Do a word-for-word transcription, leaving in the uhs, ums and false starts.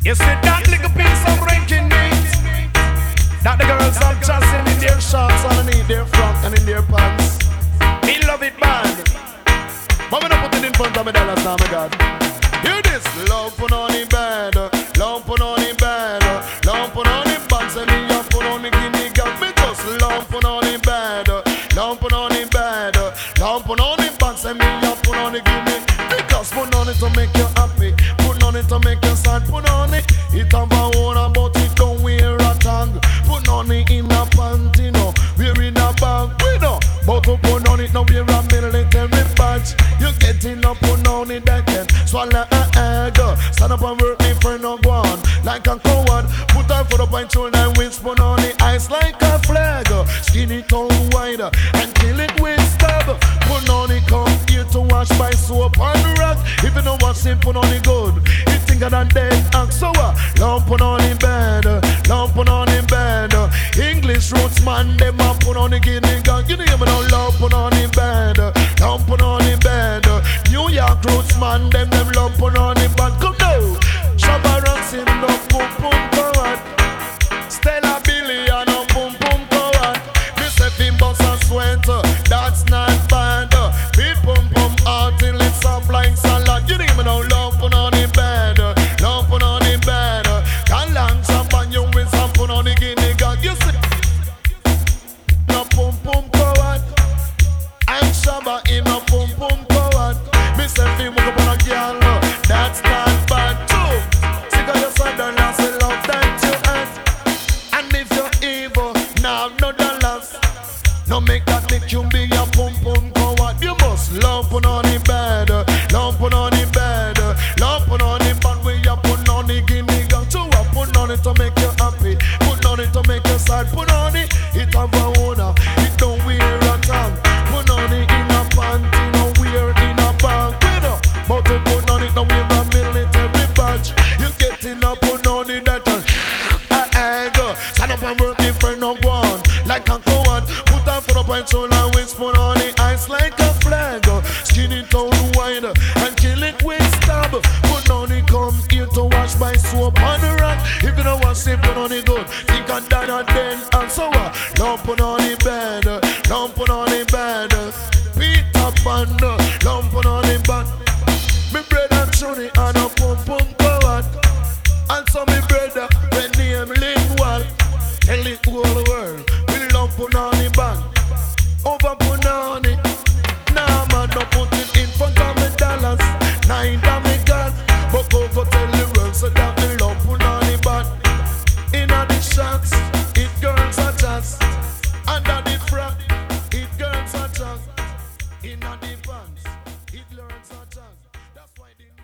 You see that little piece of ranking meat that the girls have just in their shorts underneath their front and in their pants. Me love it bad, but me not put it in front of me dollars now, my God. Hear this, love put on the bed, love put on the bed, love put on the pants and me up put on the guinea girl. Me just love put on the bed, love put on the bed, love put on the pants and me up put on the guinea. Because put on it to make you happy, put on it to make you sad, put on it. It have a own about it, don't wear a tag. Put on it in a panty, no, wear in a bag, we know. But to put on it, no, wear a military badge. You getting up, put on it, that can swallow a egg. Stand up and work me for no one, like a coward. Put on for the pint shoulder and whisper on the ice like a flag. Skin it out wide and kill it with stab. Put on it, come here to wash by soap and rock. If you know what's in, put on it good. It thinger than dead axe. So uh, lump on on the bed, lump on on the bed. English roots man, them a put on the guinea gang. You know me now, lump on on the bed, lump on on the bed. New York roots man, them them lump on on the bed. Come now, Shabba Ranks in the boom boom coward. Stella Billy and a boom boom coward. Me say fi bust a sweat, that's not bad. Beat boom boom out till it's up like salad. You know me now, lump on on the bed, lump on on the bed. Can long champagne you with some put on the guinea gang. You see, no boom boom coward. I'm Shabba in a boom boom coward. Me say fi walk up on a girl, that's not bad too. See got your son done and say love that you ask. And if you're evil, now no dollars. No make that make you be a boom boom coward. You must love put on the bed, love put on the bed, love put on the bed. Where you put on the guinea gang. So I put on it to make you happy, put on it to make you sad. Put on it, it have a owner, it don't wear a tag. Put on it in a panty, no wear in a bag. But to put on it, no wear a military badge. You getting up, put on it that uh, uh, stand up and work me for no one, like a coward. Put on for the point so I whisper on the ice like a flag. Skin it out wide and kill it with stab. Put on it, come here to wash by soap on the rock. If you don't want to put on it good, think I die and then and so uh, lump put on the bed, lump put on the bed. Peter Pan, lump put on the bed. Me brother Johnny and a pum pum coward. And so me brother, when name Linwell. Tell it whole world, we love Punani band. Over Punani. Nah man, don't put it in front of me dollars. Neither me God, but go go tell the world so that me love Punani band. Inna the shots, it girls are just. Under the frock, it girls are just. Inna the pants, it learns are just. That's why the